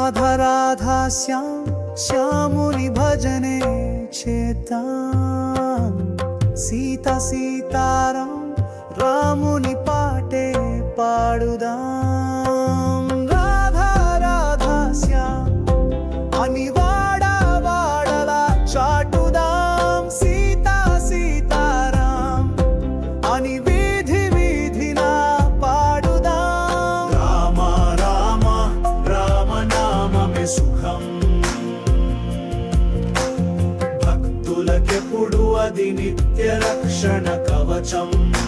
రాధా రాధా శ్యాముని భజనే చేద్దాం, సీతా సీతారాం రాముని పాటే పాడుదాం. రాధా రాధా శ్యామ్ అని వాడా వాడలా చాటుదాం, సీతా సీతారాం అని వీధి వీధినా పాడుదాం. రామ రామ రామ నామమే సుఖం, భక్తులకెప్పుడు అది నిత్య రక్షణ కవచం.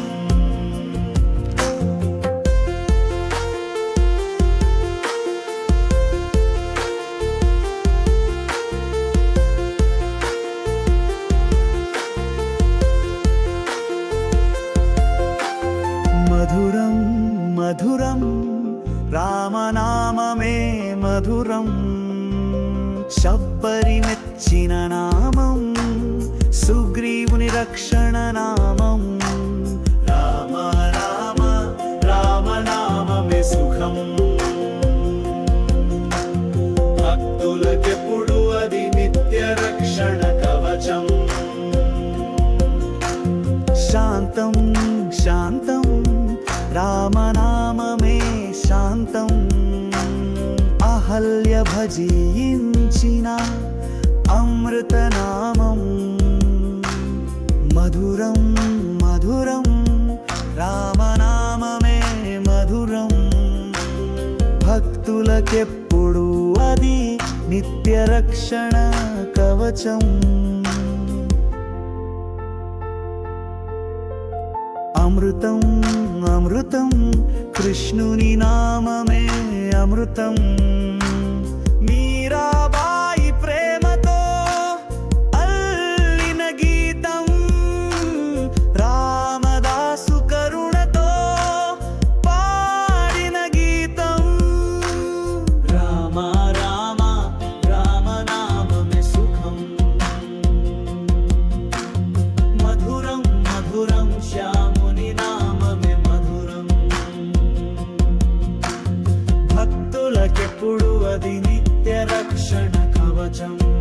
మధురం మధురం రామనామమే మధురం, శబ్బరి మెచ్చిన నామం, సుగ్రీవుని రక్షణ నామం. రామ రామ రామనామమే సుఖం, భక్తులకెప్పుడు అది నిత్య రక్షణ కవచం. శాంతం శాంతం రామనామమే శాంతం, అహల్య భజించిన అమృతనామం. మధురం మధురం రామనామమే మధురం, భక్తులకెప్పుడు అది నిత్య రక్షణ కవచం. అమృతం అమృతం కృష్ణుని నామమే అమృతం, మీరాబాయి ప్రేమతో అల్లిన గీతం, రామదాసు కరుణతో పాడిన గీతం. రామ రామ రామనామమే సుఖం, మధురం మధురం శ్యాముని నామమే మధురం, భక్తులకెప్పుడు అది నిత్య రక్షణ కవచం.